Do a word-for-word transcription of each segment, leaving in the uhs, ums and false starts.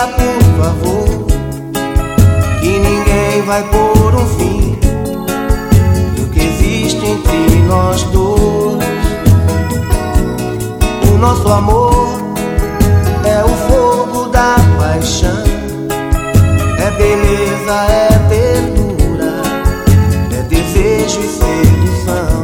diga por favor que ninguém vai pôr um fim do que existe entre nós dois. O nosso amor é o fogo da paixão, é beleza, é ternura, é desejo e sedução.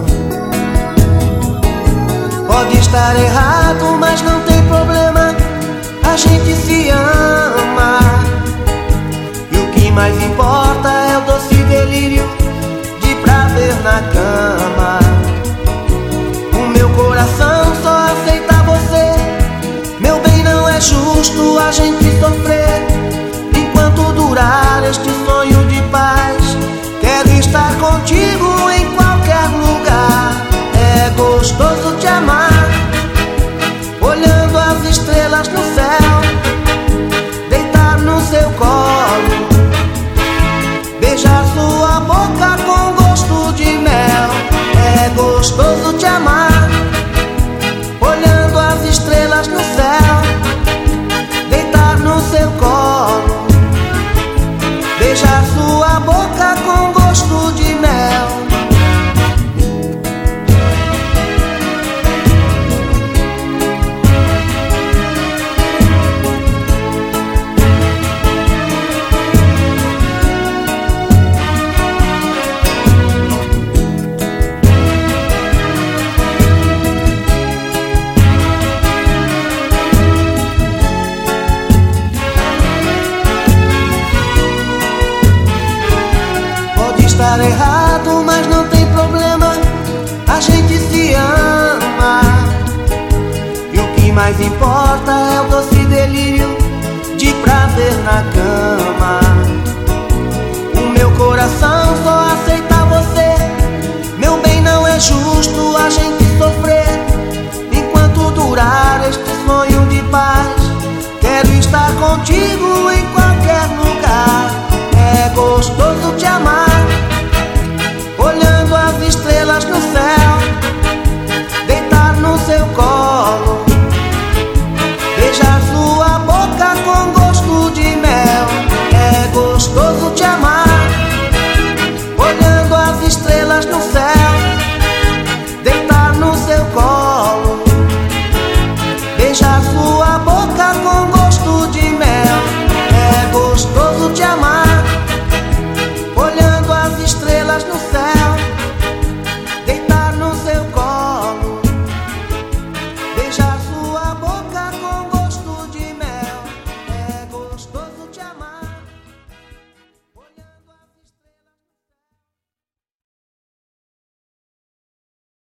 Pode estar errado, mas não tem problema, a gente se ama. E o que mais importa é o doce delírio de prazer na cama. O meu coração só aceita você, meu bem, não é justo a gente sofrer. Enquanto durar este sonho de paz, quero estar contigo em qualquer lugar. É gostoso te amar, olhando as estrelas no céu, deitar no seu colo, beijar sua boca com gosto de mel. É gostoso te amar, olhando as estrelas no céu, deitar no seu colo, beijar sua boca com gosto de mel. Estar errado, mas não tem problema, a gente se ama. E o que mais importa é o doce delírio de prazer na cama. O meu coração só aceita você, meu bem, não é justo a gente sofrer. Enquanto durar este sonho de paz, quero estar contigo